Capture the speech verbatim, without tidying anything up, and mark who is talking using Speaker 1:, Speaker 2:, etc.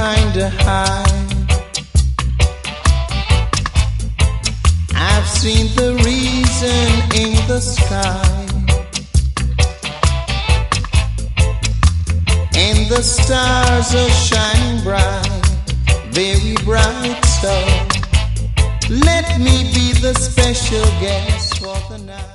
Speaker 1: kinda high. I've seen the reason in the sky, and the stars are shining bright, very bright. So let me be the special guest for the night.